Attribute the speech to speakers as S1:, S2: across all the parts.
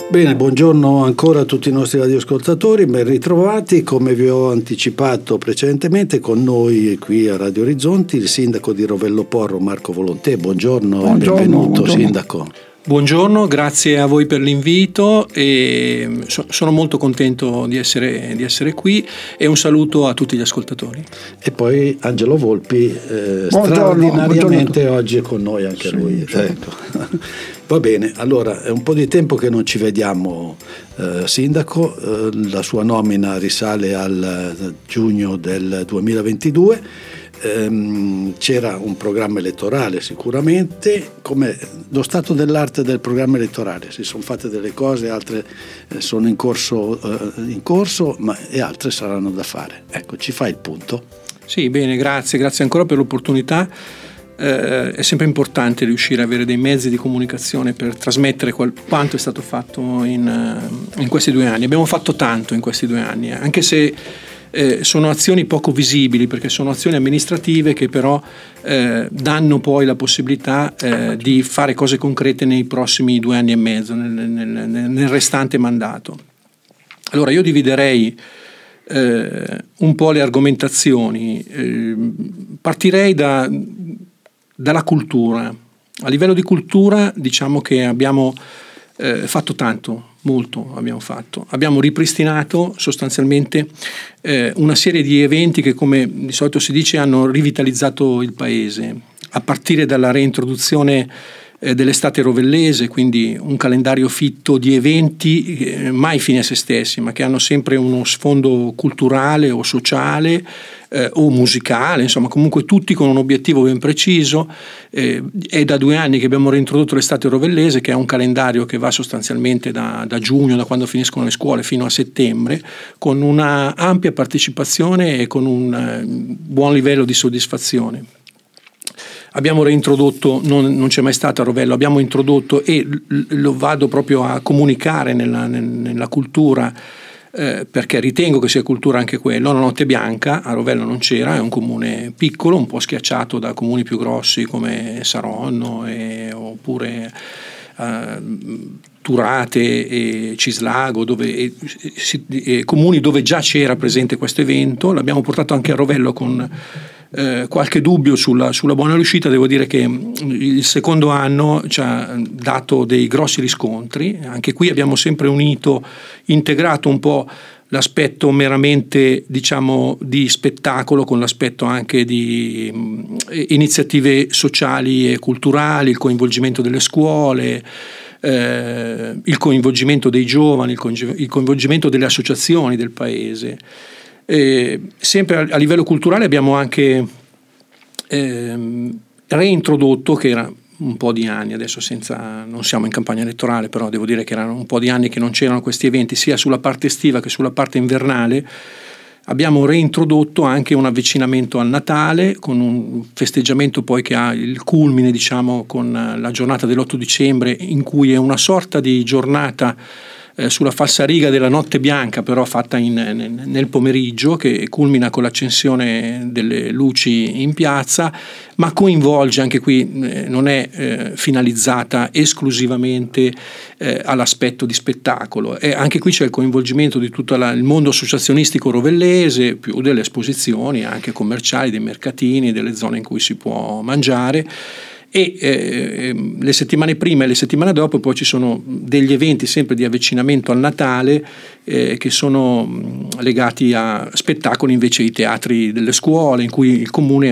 S1: Bene, buongiorno ancora a tutti i nostri radioascoltatori, ben ritrovati. Come vi ho anticipato precedentemente, con noi qui a Radio Orizzonti il sindaco di Rovello Porro, Marco Volontè. Buongiorno e benvenuto, sindaco.
S2: Buongiorno, grazie a voi per l'invito e sono molto contento di essere qui, e un saluto a tutti gli ascoltatori.
S1: E poi Angelo Volpi, straordinariamente oggi è con noi anche lui. Ecco. Va bene, allora è un po' di tempo che non ci vediamo, sindaco. La sua nomina risale al giugno del 2022. C'era un programma elettorale sicuramente. Come lo stato dell'arte del programma elettorale? Si sono fatte delle cose, altre sono in corso, e altre saranno da fare. Ecco, ci fai il punto?
S2: Sì, bene, grazie ancora per l'opportunità. È sempre importante riuscire ad avere dei mezzi di comunicazione per trasmettere quanto è stato fatto in questi 2 anni. Abbiamo fatto tanto in questi 2 anni, anche se sono azioni poco visibili, perché sono azioni amministrative che però danno poi la possibilità di fare cose concrete nei prossimi 2 anni e mezzo, nel restante mandato. Allora io dividerei un po' le argomentazioni. Partirei dalla cultura. A livello di cultura diciamo che abbiamo fatto tanto, molto abbiamo fatto. Abbiamo ripristinato sostanzialmente una serie di eventi che, come di solito si dice, hanno rivitalizzato il paese, a partire dalla reintroduzione dell'estate rovellese, quindi un calendario fitto di eventi mai fini a se stessi, ma che hanno sempre uno sfondo culturale o sociale o musicale, insomma comunque tutti con un obiettivo ben preciso. È da 2 anni che abbiamo reintrodotto l'estate rovellese, che è un calendario che va sostanzialmente da giugno, da quando finiscono le scuole, fino a settembre, con una ampia partecipazione e con un buon livello di soddisfazione. Abbiamo reintrodotto, non c'è mai stato a Rovello, abbiamo introdotto, e lo vado proprio a comunicare nella cultura, perché ritengo che sia cultura anche quello, la Notte Bianca. A Rovello non c'era, è un comune piccolo, un po' schiacciato da comuni più grossi come Saronno oppure Turate e Cislago, comuni dove già c'era presente questo evento. L'abbiamo portato anche a Rovello con qualche dubbio sulla buona riuscita. Devo dire che il secondo anno ci ha dato dei grossi riscontri. Anche qui abbiamo sempre integrato un po' l'aspetto meramente, diciamo, di spettacolo con l'aspetto anche di iniziative sociali e culturali, il coinvolgimento delle scuole, il coinvolgimento dei giovani, il coinvolgimento delle associazioni del paese. Sempre a livello culturale abbiamo anche reintrodotto, che era un po' di anni adesso, non siamo in campagna elettorale, però devo dire che erano un po' di anni che non c'erano questi eventi, sia sulla parte estiva che sulla parte invernale. Abbiamo reintrodotto anche un avvicinamento al Natale, con un festeggiamento poi che ha il culmine, diciamo, con la giornata dell'8 dicembre, in cui è una sorta di giornata sulla falsariga della Notte Bianca, però fatta nel pomeriggio, che culmina con l'accensione delle luci in piazza, ma coinvolge anche qui, non è finalizzata esclusivamente all'aspetto di spettacolo. E anche qui c'è il coinvolgimento di tutto il mondo associazionistico rovellese, più delle esposizioni anche commerciali, dei mercatini, delle zone in cui si può mangiare. E le settimane prima e le settimane dopo poi ci sono degli eventi sempre di avvicinamento al Natale, che sono legati a spettacoli invece di teatri delle scuole, in cui il comune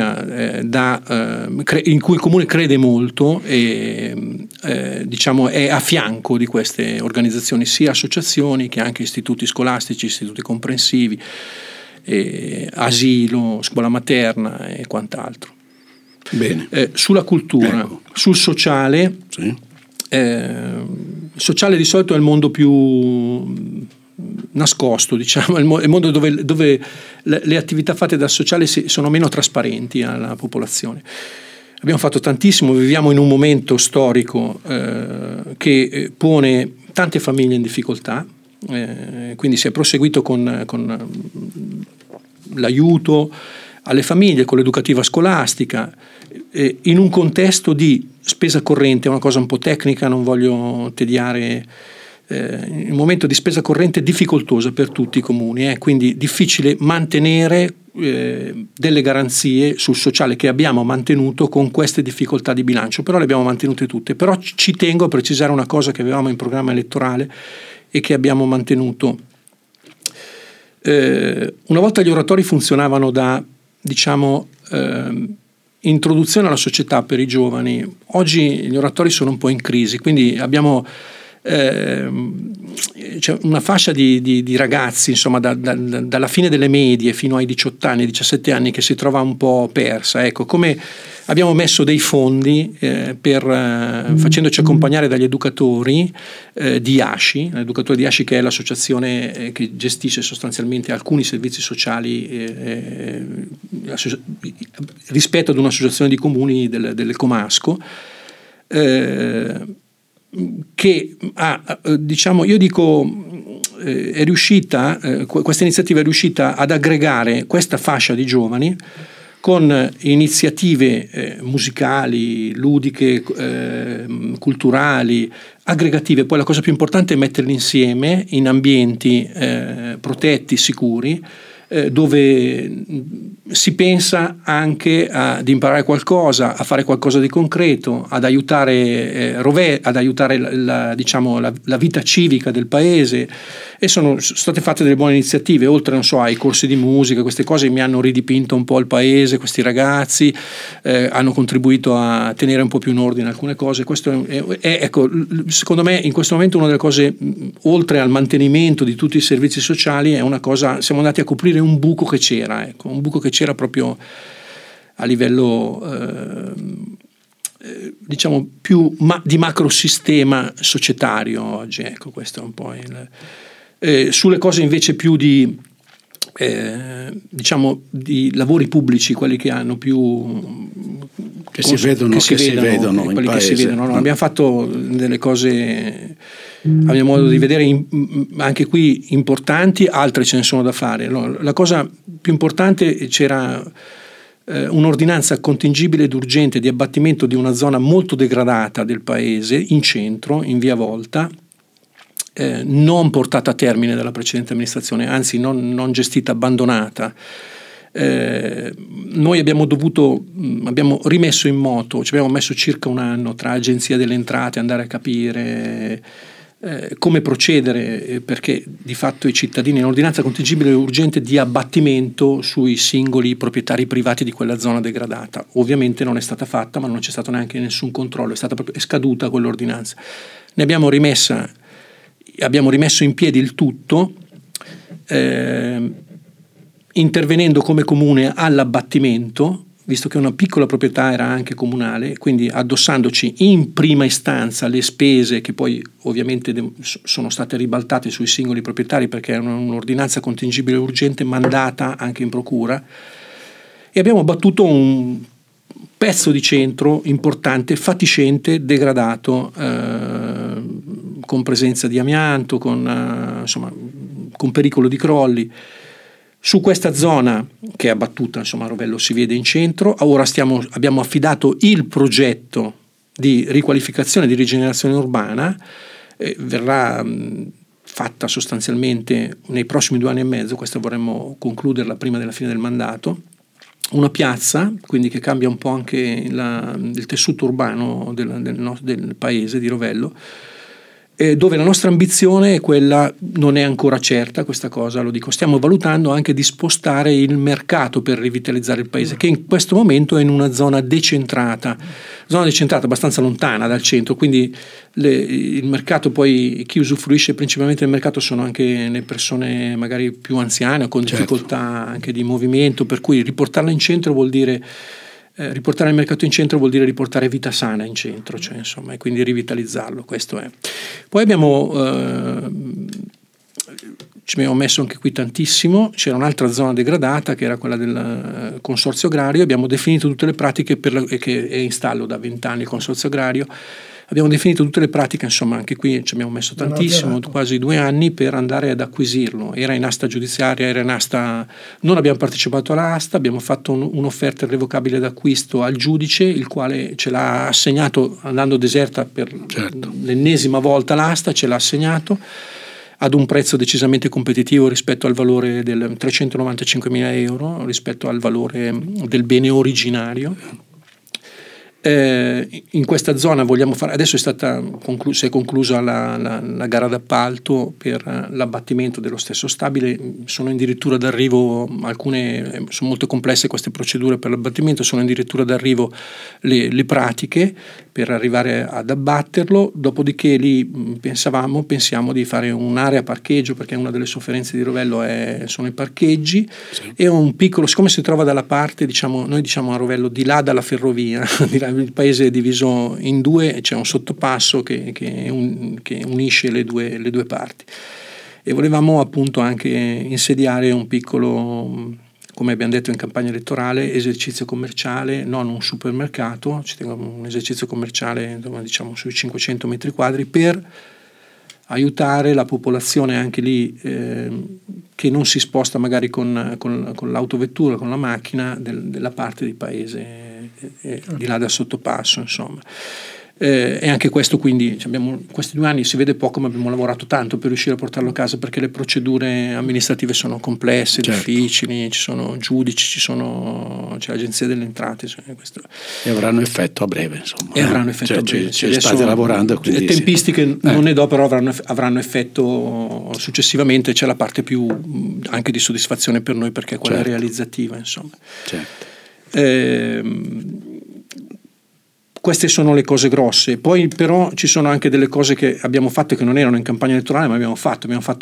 S2: crede molto e diciamo è a fianco di queste organizzazioni, sia associazioni che anche istituti scolastici, istituti comprensivi, asilo, scuola materna e quant'altro.
S1: Bene.
S2: Sulla cultura, ecco. Sul sociale, sì. Il sociale di solito è il mondo più nascosto, diciamo, è il mondo dove le attività fatte dal sociale sono meno trasparenti alla popolazione. Abbiamo fatto tantissimo, viviamo in un momento storico che pone tante famiglie in difficoltà, quindi si è proseguito con l'aiuto alle famiglie, con l'educativa scolastica, in un contesto di spesa corrente, è una cosa un po' tecnica, non voglio tediare un momento di spesa corrente difficoltosa per tutti i comuni, quindi difficile mantenere delle garanzie sul sociale che abbiamo mantenuto con queste difficoltà di bilancio, però le abbiamo mantenute tutte. Però ci tengo a precisare una cosa che avevamo in programma elettorale e che abbiamo mantenuto. Una volta gli oratori funzionavano da, diciamo, introduzione alla società per i giovani. Oggi gli oratori sono un po' in crisi, quindi abbiamo c'è una fascia di ragazzi, insomma, dalla fine delle medie fino ai 18 anni, 17 anni, che si trova un po' persa. Ecco, come abbiamo messo dei fondi facendoci accompagnare dagli educatori di ASCI, l'educatore di ASCI, che è l'associazione che gestisce sostanzialmente alcuni servizi sociali rispetto ad un'associazione di comuni del Comasco, che diciamo, io dico, è riuscita, questa iniziativa è riuscita ad aggregare questa fascia di giovani con iniziative musicali, ludiche, culturali, aggregative. Poi la cosa più importante è metterli insieme in ambienti protetti, sicuri, dove si pensa anche ad imparare qualcosa, a fare qualcosa di concreto, ad aiutare diciamo, la vita civica del paese. E sono state fatte delle buone iniziative, oltre, non so, ai corsi di musica. Queste cose mi hanno ridipinto un po' il paese, questi ragazzi hanno contribuito a tenere un po' più in ordine alcune cose. Questo ecco, secondo me in questo momento una delle cose, oltre al mantenimento di tutti i servizi sociali, è una cosa, siamo andati a coprire un buco che c'era, ecco, un buco che c'era proprio a livello diciamo più di macrosistema societario oggi. Ecco, questo è un po' sulle cose invece più diciamo di lavori pubblici, quelli che hanno più
S1: si vedono in
S2: quelli
S1: paese.
S2: Che si vedono. No? Abbiamo fatto delle cose, a mio modo di vedere, anche qui importanti, altre ce ne sono da fare. No? La cosa più importante, c'era un'ordinanza contingibile ed urgente di abbattimento di una zona molto degradata del paese, in centro, in via Volta, non portata a termine dalla precedente amministrazione, anzi non gestita, abbandonata. Noi abbiamo rimesso in moto, ci abbiamo messo circa un anno tra Agenzia delle Entrate, andare a capire come procedere, perché di fatto i cittadini, un'ordinanza contingibile e urgente di abbattimento sui singoli proprietari privati di quella zona degradata. Ovviamente non è stata fatta, ma non c'è stato neanche nessun controllo, è scaduta quell'ordinanza. Ne abbiamo rimesso in piedi il tutto, intervenendo come comune all'abbattimento, visto che una piccola proprietà era anche comunale, quindi addossandoci in prima istanza le spese che poi ovviamente sono state ribaltate sui singoli proprietari, perché è un'ordinanza contingibile urgente mandata anche in procura, e abbiamo battuto un pezzo di centro importante, fatiscente, degradato, con presenza di amianto, con pericolo di crolli. Su questa zona, che è abbattuta, insomma, a Rovello si vede in centro. Ora abbiamo affidato il progetto di riqualificazione, di rigenerazione urbana, verrà fatta sostanzialmente nei prossimi 2 anni e mezzo. Questa vorremmo concluderla prima della fine del mandato. Una piazza, quindi, che cambia un po' anche il tessuto urbano del paese di Rovello, dove la nostra ambizione è quella, non è ancora certa questa cosa, lo dico, stiamo valutando anche di spostare il mercato per rivitalizzare il paese, che in questo momento è in una zona decentrata abbastanza lontana dal centro, quindi il mercato, poi chi usufruisce principalmente del mercato sono anche le persone magari più anziane o con difficoltà anche di movimento, per cui riportarla in centro vuol dire riportare il mercato in centro, vuol dire riportare vita sana in centro, cioè, insomma, e quindi rivitalizzarlo. Questo è. Poi ci abbiamo messo anche qui tantissimo. C'era un'altra zona degradata che era quella del consorzio agrario. Abbiamo definito tutte le pratiche che è in stallo da 20 anni il consorzio agrario, Abbiamo definito tutte le pratiche, insomma anche qui ci abbiamo messo tantissimo, quasi 2 anni per andare ad acquisirlo. Era in asta giudiziaria, non abbiamo partecipato all'asta, abbiamo fatto un'offerta irrevocabile d'acquisto al giudice, il quale ce l'ha assegnato andando deserta per l'ennesima volta l'asta, ce l'ha assegnato ad un prezzo decisamente competitivo rispetto al valore del 395.000 euro, rispetto al valore del bene originario. In questa zona vogliamo fare, adesso si è conclusa la gara d'appalto per l'abbattimento dello stesso stabile, sono addirittura d'arrivo sono molto complesse queste procedure per l'abbattimento, sono addirittura d'arrivo le pratiche per arrivare ad abbatterlo, dopodiché lì pensiamo di fare un'area parcheggio, perché una delle sofferenze di Rovello sono i parcheggi, e un piccolo, siccome si trova dalla parte, noi diciamo a Rovello di là dalla ferrovia, il paese è diviso in 2 e c'è un sottopasso che unisce le due parti, e volevamo appunto anche insediare un piccolo, come abbiamo detto in campagna elettorale, esercizio commerciale, non un supermercato, un esercizio commerciale diciamo sui 500 metri quadri, per aiutare la popolazione anche lì che non si sposta magari con l'autovettura, con la macchina della parte di paese di là dal sottopasso, insomma. E anche questo, quindi questi 2 anni si vede poco, ma abbiamo lavorato tanto per riuscire a portarlo a casa, perché le procedure amministrative sono complesse, difficili, ci sono giudici, c'è l'Agenzia delle Entrate, questo.
S1: E avranno effetto a breve, insomma.
S2: E avranno effetto a breve.
S1: State lavorando, quindi
S2: tempistiche non ne do, però avranno effetto successivamente. C'è la parte più anche di soddisfazione per noi, perché è quella realizzativa, insomma. Queste sono le cose grosse. Poi però ci sono anche delle cose che abbiamo fatto che non erano in campagna elettorale, ma abbiamo fatto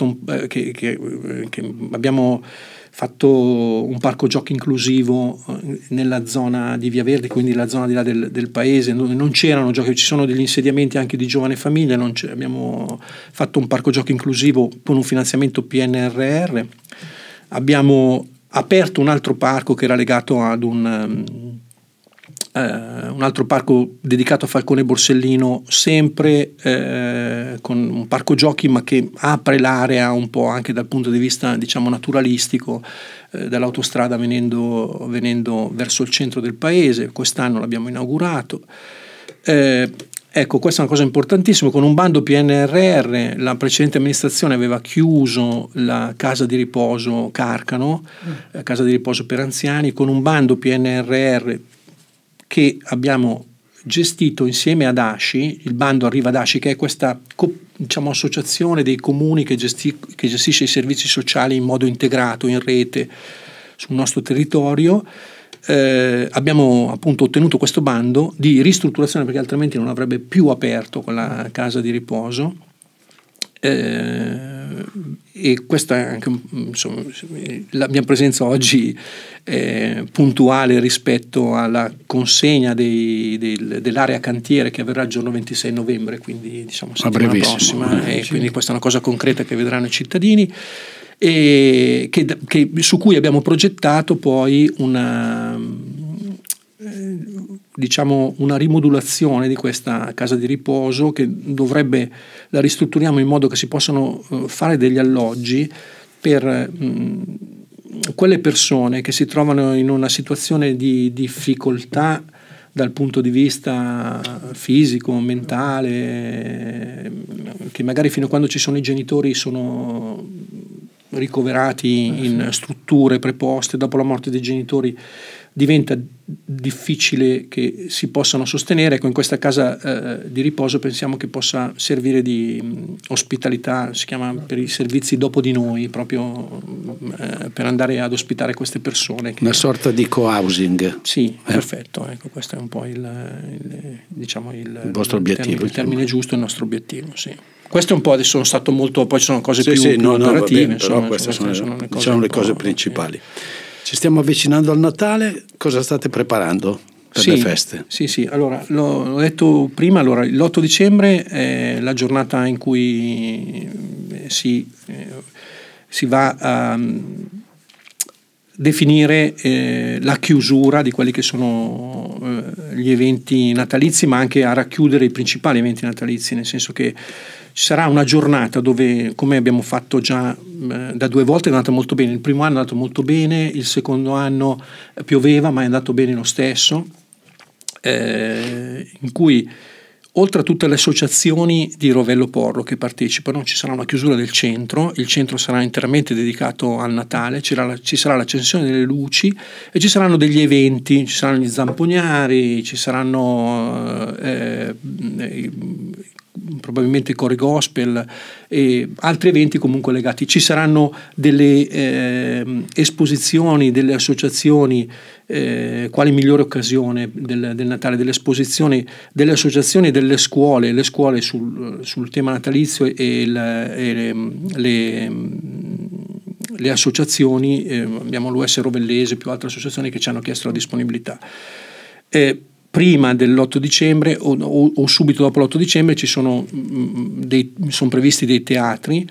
S2: un parco giochi inclusivo nella zona di Via Verde, quindi la zona di là del paese. Non c'erano giochi, ci sono degli insediamenti anche di giovani famiglie, abbiamo fatto un parco giochi inclusivo con un finanziamento PNRR. Abbiamo aperto un altro parco che era legato ad un altro parco dedicato a Falcone Borsellino, sempre con un parco giochi, ma che apre l'area un po' anche dal punto di vista, diciamo, naturalistico, dall'autostrada venendo verso il centro del paese. Quest'anno l'abbiamo inaugurato. Ecco, questa è una cosa importantissima. Con un bando PNRR la precedente amministrazione aveva chiuso la casa di riposo Carcano, casa di riposo per anziani. Con un bando PNRR che abbiamo gestito insieme ad ASCI, il bando arriva ad ASCI, che è questa associazione dei comuni che gestisce i servizi sociali in modo integrato, in rete, sul nostro territorio. Abbiamo appunto ottenuto questo bando di ristrutturazione, perché altrimenti non avrebbe più aperto quella casa di riposo. E questa è anche, insomma, la mia presenza oggi è puntuale rispetto alla consegna dell'area cantiere, che avverrà il giorno 26 novembre, quindi diciamo settimana prossima, e quindi questa è una cosa concreta che vedranno i cittadini, e su cui abbiamo progettato poi una rimodulazione di questa casa di riposo, che la ristrutturiamo in modo che si possano fare degli alloggi per quelle persone che si trovano in una situazione di difficoltà dal punto di vista fisico, mentale, che magari fino a quando ci sono i genitori sono ricoverati in strutture preposte. Dopo la morte dei genitori diventa difficile che si possano sostenere. Ecco, in questa casa di riposo pensiamo che possa servire di ospitalità, si chiama, per i servizi dopo di noi, proprio per andare ad ospitare queste persone.
S1: Una sorta di co-housing.
S2: Sì, perfetto. Ecco, questo è un po' il
S1: vostro obiettivo.
S2: Il termine giusto, il nostro obiettivo, sì. Questo è un po', adesso sono stato molto, poi ci sono cose più operative,
S1: insomma, queste sono le cose principali. Ci stiamo avvicinando al Natale, cosa state preparando per le feste?
S2: Sì, allora l'ho detto prima, l'8 dicembre è la giornata in cui si va a definire la chiusura di quelli che sono gli eventi natalizi, ma anche a racchiudere i principali eventi natalizi, nel senso che ci sarà una giornata dove, come abbiamo fatto già da 2 volte, è andata molto bene. Il primo anno è andato molto bene, il secondo anno pioveva ma è andato bene lo stesso, in cui oltre a tutte le associazioni di Rovello Porro che partecipano, ci sarà una chiusura del centro, il centro sarà interamente dedicato al Natale, ci sarà l'accensione delle luci e ci saranno degli eventi, ci saranno gli zamponiari, ci saranno probabilmente i cori gospel e altri eventi comunque legati. Ci saranno delle esposizioni, delle associazioni, quali migliore occasione del Natale, delle esposizioni delle associazioni e delle scuole, le scuole sul tema natalizio e le associazioni, abbiamo l'US Rovellese più altre associazioni che ci hanno chiesto la disponibilità. Prima dell'8 dicembre o subito dopo l'8 dicembre sono previsti dei teatri,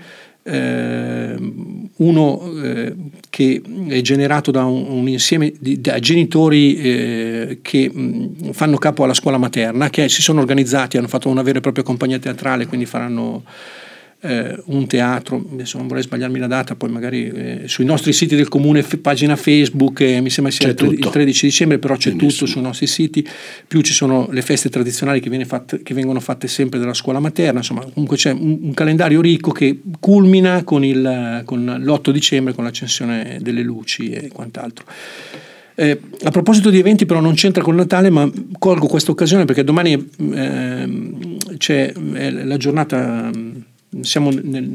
S2: uno che è generato da un insieme di genitori che fanno capo alla scuola materna, che si sono organizzati, hanno fatto una vera e propria compagnia teatrale, quindi faranno un teatro, adesso non vorrei sbagliarmi la data, poi magari sui nostri siti del comune, pagina Facebook, mi sembra sia il 13 dicembre, però c'è benissimo tutto sui nostri siti, più ci sono le feste tradizionali che vengono fatte sempre dalla scuola materna, insomma comunque c'è un calendario ricco che culmina con l'8 dicembre con l'accensione delle luci e quant'altro. A proposito di eventi, però non c'entra con il Natale, ma colgo questa occasione perché domani c'è la giornata, siamo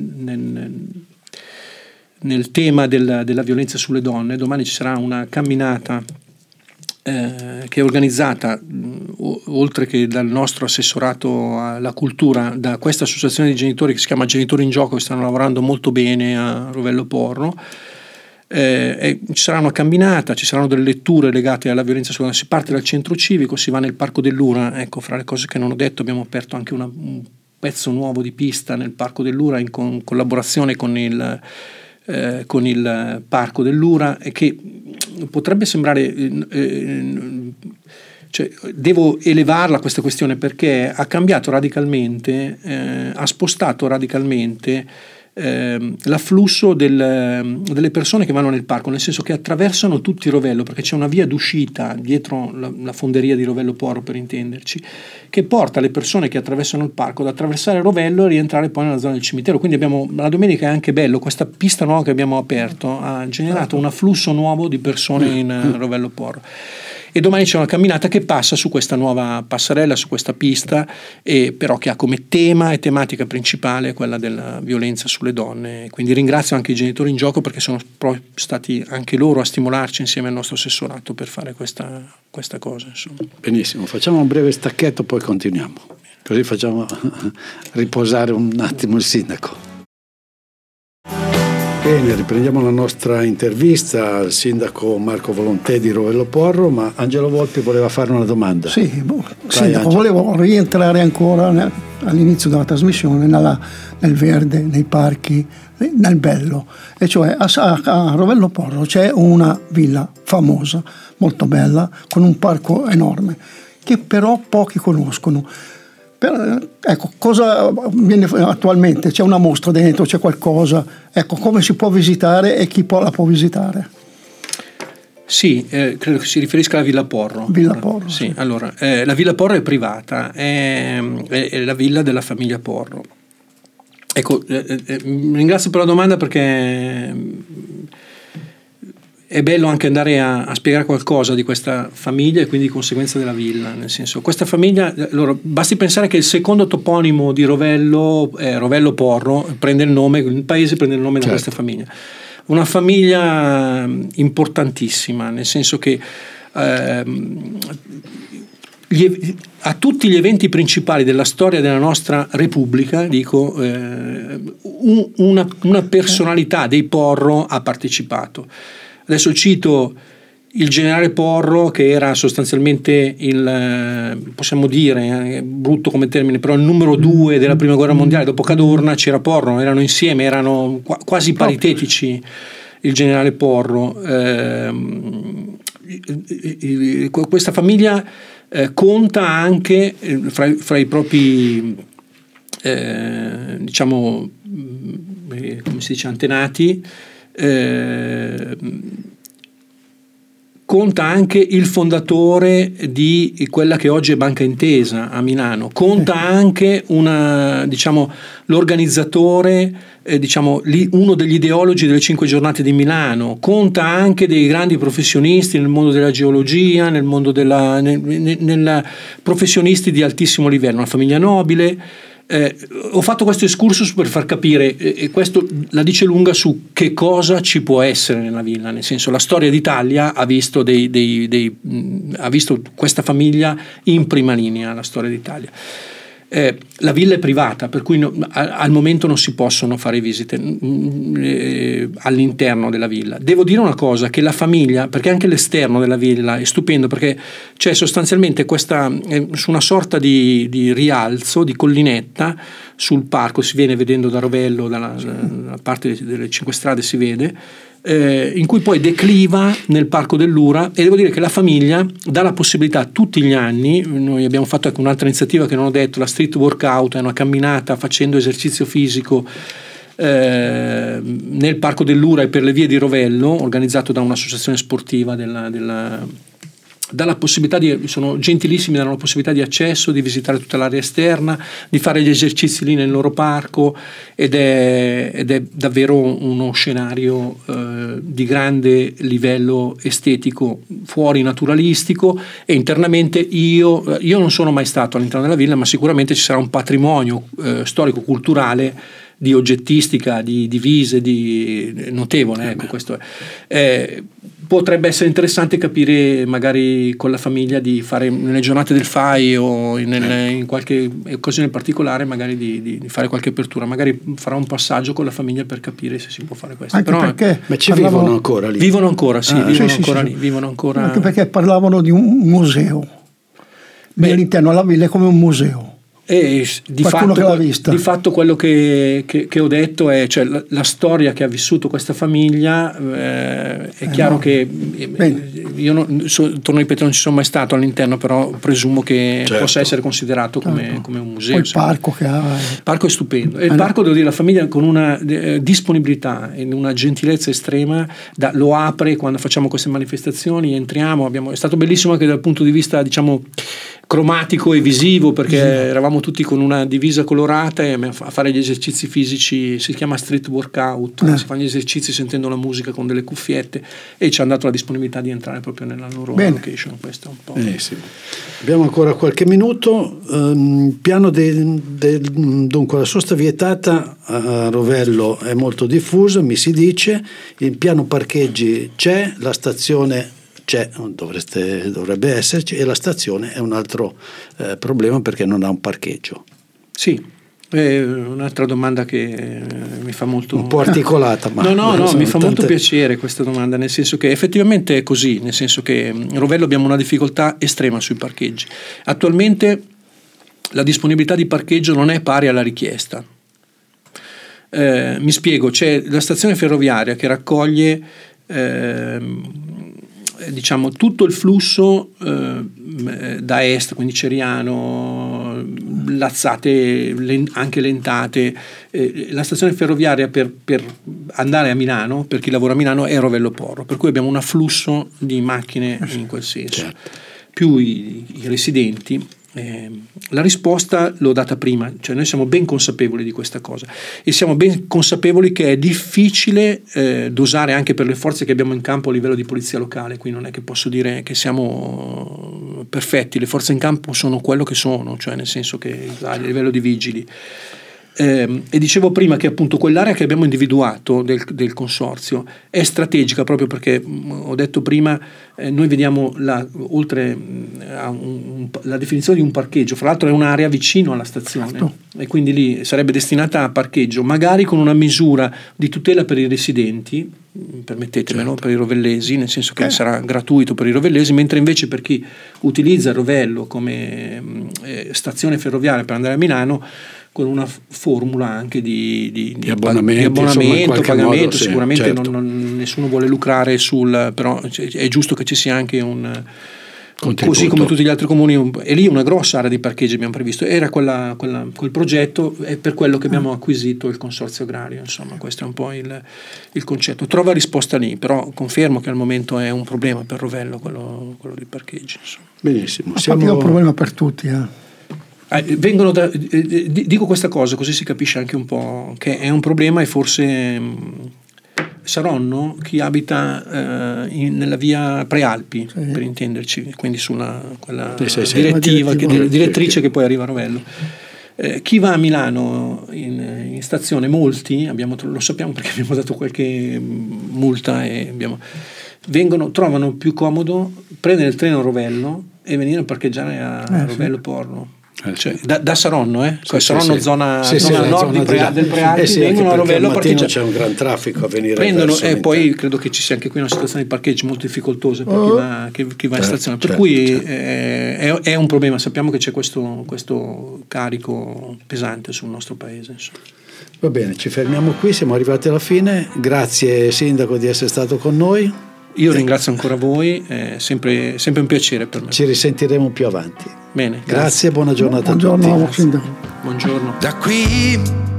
S2: nel tema della violenza sulle donne. Domani ci sarà una camminata che è organizzata oltre che dal nostro assessorato alla cultura, da questa associazione di genitori che si chiama Genitori in Gioco, che stanno lavorando molto bene a Rovello Porro. Ci sarà una camminata, ci saranno delle letture legate alla violenza sulle donne. Si parte dal centro civico, si va nel Parco dell'Ura. Ecco, fra le cose che non ho detto, abbiamo aperto anche un pezzo nuovo di pista nel Parco dell'Ura in collaborazione con il Parco dell'Ura, e che potrebbe sembrare devo elevarla questa questione perché ha cambiato radicalmente, ha spostato radicalmente l'afflusso delle persone che vanno nel parco, nel senso che attraversano tutti Rovello, perché c'è una via d'uscita dietro la fonderia di Rovello Porro, per intenderci, che porta le persone che attraversano il parco ad attraversare Rovello e rientrare poi nella zona del cimitero. Quindi la domenica è anche bello, questa pista nuova che abbiamo aperto ha generato un afflusso nuovo di persone in Rovello Porro. E domani c'è una camminata che passa su questa nuova passerella, su questa pista, però che ha come tema e tematica principale quella della violenza sulle donne. Quindi ringrazio anche i Genitori in Gioco, perché sono stati anche loro a stimolarci insieme al nostro assessorato per fare questa cosa, insomma.
S1: Benissimo, facciamo un breve stacchetto, poi continuiamo, così facciamo riposare un attimo il sindaco. Bene, riprendiamo la nostra intervista al sindaco Marco Volontè di Rovello Porro, ma Angelo Volpi voleva fare una domanda.
S3: Sì, sindaco, volevo rientrare ancora all'inizio della trasmissione nel verde, nei parchi, nel bello, e cioè a Rovello Porro c'è una villa famosa, molto bella, con un parco enorme, che però pochi conoscono. Ecco, cosa viene attualmente? C'è una mostra dentro, c'è qualcosa? Ecco, come si può visitare e chi la può visitare?
S2: Sì, credo che si riferisca alla Villa Porro.
S3: Villa Porro,
S2: sì.
S3: Sì.
S2: Allora, la Villa Porro è privata, è la villa della famiglia Porro. Ecco, ringrazio per la domanda, perché è bello anche andare a spiegare qualcosa di questa famiglia e quindi di conseguenza della villa. Nel senso, questa famiglia, allora, basti pensare che il secondo toponimo di Rovello, Rovello Porro, il paese prende il nome da questa famiglia. Una famiglia importantissima, nel senso che a tutti gli eventi principali della storia della nostra Repubblica, dico, una personalità dei Porro ha partecipato. Adesso cito il generale Porro, che era sostanzialmente possiamo dire, brutto come termine, però il numero 2 della prima guerra mondiale. Dopo Cadorna c'era Porro, erano insieme, erano quasi paritetici. il generale Porro. Questa famiglia conta anche fra i propri diciamo come si dice antenati, conta anche il fondatore di quella che oggi è Banca Intesa a Milano, conta anche l'organizzatore, uno degli ideologi delle 5 giornate di Milano, conta anche dei grandi professionisti nel mondo della geologia, nel mondo professionisti di altissimo livello, una famiglia nobile. Ho fatto questo excursus per far capire, e questo la dice lunga su che cosa ci può essere nella villa, nel senso, la storia d'Italia ha visto ha visto questa famiglia in prima linea, la storia d'Italia. La villa è privata, per cui al momento non si possono fare visite all'interno della villa. Devo dire una cosa, che la famiglia, perché anche l'esterno della villa è stupendo, perché c'è sostanzialmente su una sorta di rialzo, di collinetta sul parco, si viene vedendo da Rovello, dalla parte delle 5 strade si vede, in cui poi decliva nel parco dell'Ura, e devo dire che la famiglia dà la possibilità tutti gli anni, noi abbiamo fatto anche un'altra iniziativa che non ho detto, la street workout, è una camminata facendo esercizio fisico nel parco dell'Ura e per le vie di Rovello, organizzato da un'associazione sportiva dà la possibilità sono gentilissimi, danno la possibilità di accesso, di visitare tutta l'area esterna, di fare gli esercizi lì nel loro parco, ed è davvero uno scenario di grande livello estetico, fuori naturalistico, e internamente io non sono mai stato all'interno della villa, ma sicuramente ci sarà un patrimonio storico-culturale di oggettistica, di divise, notevole, ecco, questo è. Potrebbe essere interessante capire, magari con la famiglia, di fare nelle giornate del FAI o in qualche occasione particolare, magari di fare qualche apertura, magari farò un passaggio con la famiglia per capire se si può fare questo.
S3: Anche perché
S1: ma vivono ancora lì?
S2: Vivono ancora, sì, vivono ancora.
S3: Anche perché parlavano di un museo. All'interno della villa è come un museo.
S2: E di fatto quello che ho detto è, cioè, la storia che ha vissuto questa famiglia, è chiaro che io torno a ripetere, non ci sono mai stato all'interno, però presumo che possa essere considerato come un museo.
S3: Poi il parco che ha.
S2: Il parco è stupendo, e il parco, devo dire, la famiglia con una disponibilità e una gentilezza estrema lo apre quando facciamo queste manifestazioni, entriamo, è stato bellissimo anche dal punto di vista, diciamo, cromatico e visivo, perché eravamo tutti con una divisa colorata e a fare gli esercizi fisici, si chiama street workout, si fanno gli esercizi sentendo la musica con delle cuffiette, e ci hanno dato la disponibilità di entrare proprio nella loro location. Questo è un po'.
S1: Sì. Abbiamo ancora qualche minuto. Piano dunque, la sosta vietata a Rovello è molto diffusa, mi si dice. Il piano parcheggi c'è, la stazione dovrebbe esserci, e la stazione è un altro problema, perché non ha un parcheggio.
S2: Sì, è un'altra domanda che mi fa molto,
S1: un po' articolata, ma
S2: no, mi fa molto piacere questa domanda, nel senso che effettivamente è così, nel senso che a Rovello abbiamo una difficoltà estrema sui parcheggi. Attualmente la disponibilità di parcheggio non è pari alla richiesta. Mi spiego, c'è la stazione ferroviaria che raccoglie diciamo tutto il flusso da est, quindi Ceriano, Lazzate, anche Lentate. La stazione ferroviaria per andare a Milano, per chi lavora a Milano, è Rovello Porro, per cui abbiamo un afflusso di macchine in quel senso, più i residenti. La risposta l'ho data prima, cioè noi siamo ben consapevoli di questa cosa, e siamo ben consapevoli che è difficile dosare anche per le forze che abbiamo in campo a livello di polizia locale. Qui non è che posso dire che siamo perfetti, le forze in campo sono quello che sono, cioè nel senso che a livello di vigili. E dicevo prima che appunto quell'area che abbiamo individuato del consorzio è strategica, proprio perché ho detto prima, noi vediamo oltre a la definizione di un parcheggio, fra l'altro è un'area vicino alla stazione, e quindi lì sarebbe destinata a parcheggio, magari con una misura di tutela per i residenti, permettetemelo, per i rovellesi, nel senso che sarà gratuito per i rovellesi, mentre invece per chi utilizza il Rovello come stazione ferroviaria per andare a Milano, con una formula anche di
S1: abbonamento,
S2: pagamento,
S1: modo,
S2: sicuramente
S1: certo.
S2: Nessuno vuole lucrare però è giusto che ci sia anche un
S1: contributo.
S2: Così come tutti gli altri comuni, e lì una grossa area di parcheggi abbiamo previsto, era quel progetto, è per quello che abbiamo acquisito il consorzio agrario, insomma questo è un po' il concetto. Trova risposta lì, però confermo che al momento è un problema per Rovello quello dei parcheggi, insomma.
S1: Benissimo,
S3: è un problema per tutti,
S2: dico questa cosa così si capisce anche un po' che è un problema, e forse Saronno, chi abita nella via Prealpi, per intenderci, quindi sulla quella direttrice che poi arriva a Rovello. Chi va a Milano in stazione, molti lo sappiamo perché abbiamo dato qualche multa e trovano più comodo prendere il treno a Rovello e venire a parcheggiare a Rovello Porno. Cioè, da Saronno, Saronno zona nord del Prealpi, vengono a Rovello
S1: al mattino c'è un gran traffico a venire,
S2: prendono, e poi credo che ci sia anche qui una situazione di parcheggio molto difficoltosa per chi va in stazione, per cui è un problema. Sappiamo che c'è questo carico pesante sul nostro paese, insomma.
S1: Va bene, ci fermiamo qui, siamo arrivati alla fine. Grazie Sindaco di essere stato con noi.
S2: Io ringrazio ancora voi, è sempre un piacere per me.
S1: Ci risentiremo più avanti.
S2: Bene,
S1: grazie, buona giornata
S3: a tutti.
S2: Buongiorno.
S4: Da qui